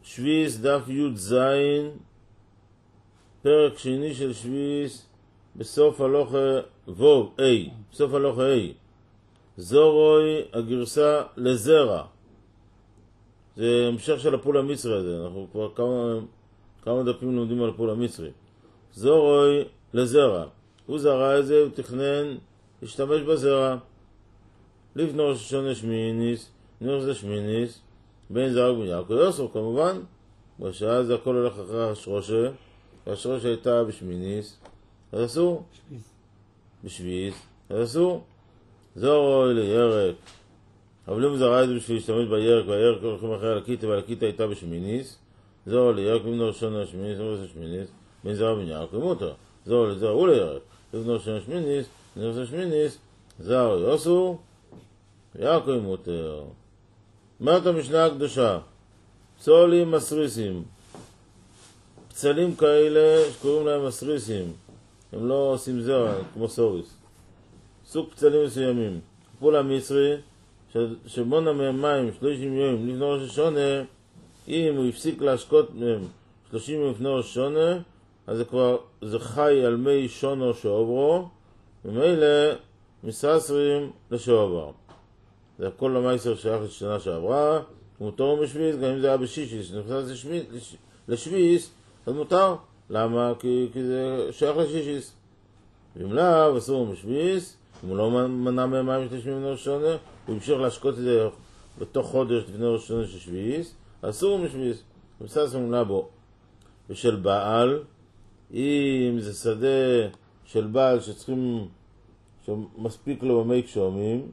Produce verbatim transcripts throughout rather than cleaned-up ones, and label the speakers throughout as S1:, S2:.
S1: שביס דף י' זין, פרק שני של שביס, בסוף הלוכה וו, A, בסוף הלוכה A. זורוי הגרסה לזרע. זה המשך של הפול המצרי הזה, אנחנו כבר כמה, כמה דפים לומדים על הפול המצרי. זורוי לזרע. הוא זרע את זה, הוא תכנן להשתמש בזרע. לפני ראש השונה שמיניס, נראה שזה שמיניס, בין זרע ובין יעקב יוסף כמובן, בשעה זה הכל הולך אחרי השרושה, והשרושה הייתה בשמיניס, אז אסור? בשביס. בשביס, אז אסור? זורוי לירק. אבל אם הוא זרע את זה בשביל להשתמש בירק, והירק הולכים אחרי הלקיטה, והלקיטה הייתה בשמיניס, זורוי לירק, לפני ראש השונה שמיניס, נראה שזה שמיניס, בין זרע ובין יעקב מותר. זורוי לזרע הוא לירק, לפני ראש השונה שמיניס, נראה שזה שמיניס, זרע יוסף, יעקב מותר. אומרת המשנה הקדושה, פסולים מסריסים, פצלים כאלה שקוראים להם מסריסים, הם לא עושים זרע כמו סוריס, סוג פצלים מסוימים. פול המצרי שמונה מהם מים שלושים יום לפני ראש השונה, אם הוא הפסיק להשקות מהם שלושים יום לפני ראש השונה, אז זה כבר זה חי על מי שונו שעוברו, ומילא מססרים לשעובר. זה הכל למייסר שייך לשנה שעברה, מותר ומשוויס, גם אם זה היה בשישיס, נכנס לשוויס, אז מותר. למה? כי, כי זה שייך לשישיס. ואם לא, אסור ומשוויס, אם הוא לא מנע מהם מים שלושים לפני ראש השונה, הוא המשיך להשקות את זה בתוך חודש לפני ראש השונה של שוויס, אסור ומשוויס, ומססר מנע בו. ושל בעל, אם זה שדה של בעל שצריכים, שמספיק לו במי קשומים,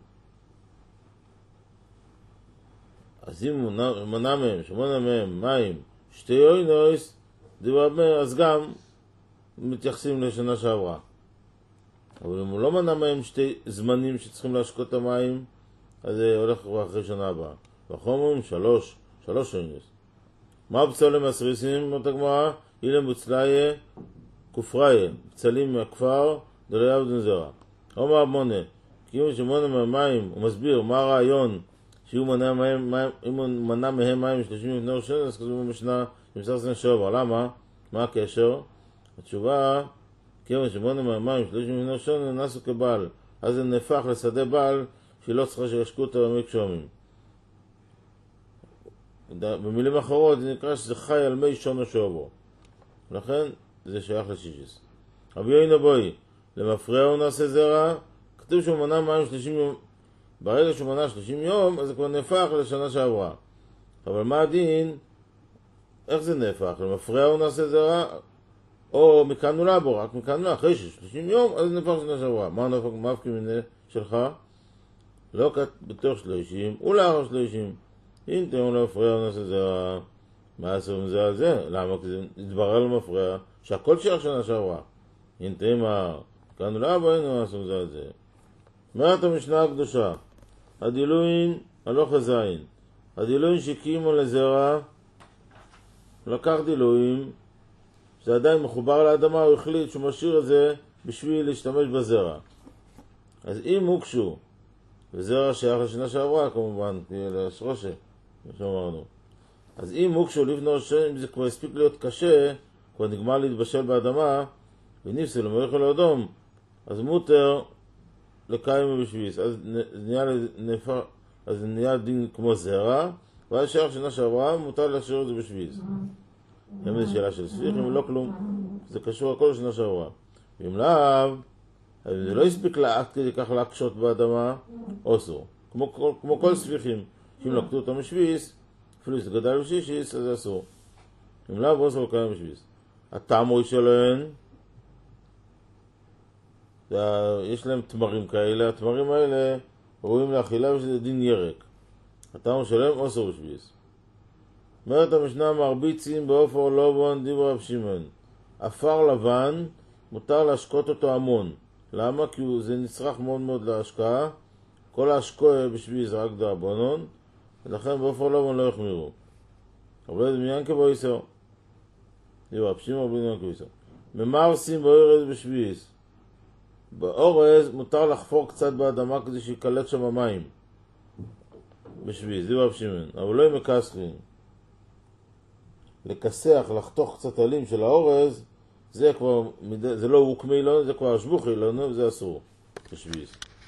S1: אז אם הוא מנע מהם, שמונה מהם מים, שתי יוינויס, אז גם מתייחסים לשנה שעברה. אבל אם הוא לא מנע מהם שתי זמנים שצריכים להשקות את המים, אז זה הולך כבר אחרי שנה הבאה. וחומרים שלוש, שלוש יוינויס. מה פצלים מסריסים? אומרת הגמרא, אילם בוצליה, כופריה, פצלים מהכפר, דליה עבדן זרע. אומר מונה, כי אם שמונה מהמים, הוא מסביר מה הרעיון, שהוא מנע מהם, אם הוא מנע מהם מים שלושים לפני ראש השונה, אז כתוב במשנה, ימסר סנה שעובר. למה? מה הקשר? התשובה, כיוון שמונה מהמים שלושים לפני ראש השונה, נסו כבעל. אז זה נהפך לשדה בעל, שהיא לא צריכה שישקו אותה במי קשומים. במילים אחרות, זה נקרא שזה חי על מי שונו שעובר. לכן, זה שייך לשישיס. רבי יוינה בוי, למפרע הוא נעשה זרע, כתוב שהוא מנע מים שלושים יום, ברגע שהוא מנה שלושים יום, אז זה כבר נהפך לשנה שעברה. אבל מה הדין? איך זה נהפך? למפרע הוא נעשה זרע, או מכאן הוא לבו, רק מכאן הוא אחרי שלושים יום, אז זה נהפך לשנה שעברה. מה נהפך? מה הפכים מנה שלך? לא כת בתוך שלושים, ולאחר שלושים. אם תראו למפרע הוא נעשה זרע, מה עשו זה על זה? למה? כי זה התברר למפרע, שהכל שייך שנה שעברה. אם תראו מה, מכאן הוא לבו, היינו עשו זה על זה. אומרת המשנה הקדושה, הדילוין הלוך הזין, הדילוין שקימו לזרע, לקח דילוין, זה עדיין מחובר לאדמה, הוא החליט שהוא משאיר את זה בשביל להשתמש בזרע. אז אם הוקשו, וזרע שייך לשנה שעברה כמובן, לשרושה, כמו שאמרנו, אז אם הוקשו לפני ראש השונה, אם זה כבר הספיק להיות קשה, כבר נגמר להתבשל באדמה, ונפסו למריחו לאדום, אז מותר לקיים ובשביס, אז נהיה, נפר, אז נהיה דין כמו זרע, ואז שייך שנה שעברה, מותר להשאיר את זה בשביס. אם זו שאלה של ספיך, אם לא כלום, זה קשור הכל לשנה שעברה. ואם לא, אז זה לא הספיק לאט כדי כך להקשות באדמה, אוסור. כמו, כמו כל ספיחים, שאם לקטו אותם בשביס, אפילו זה גדל בשישיס, אז זה אסור. אם לא, אוסור לקיים בשביס. התאמוי שלהן, יש להם תמרים כאלה, התמרים האלה רואים לאכילה ושזה דין ירק. הטעם שלהם אוסר בשביס. אומרת המשנה, מרביצים באופר לובון דיבר רב שמעון. אפר לבן מותר להשקות אותו המון. למה? כי זה נצרך מאוד מאוד להשקעה. כל ההשקוע בשביס רק דרבנון, ולכן באופר לובון לא יחמירו. אבל זה מיין כבו איסר. דיבר רב שמעון בניין כבו איסר. ממרסים באורז בשביס. באורז מותר לחפור קצת באדמה כדי שיקלט שם המים בשביס, זה רב שמעון, אבל לא עם מקסרין. לכסח, לחתוך קצת עלים של האורז, זה כבר, זה לא ווקמי לא, זה כבר שבוכי לא, זה אסור, בשביס.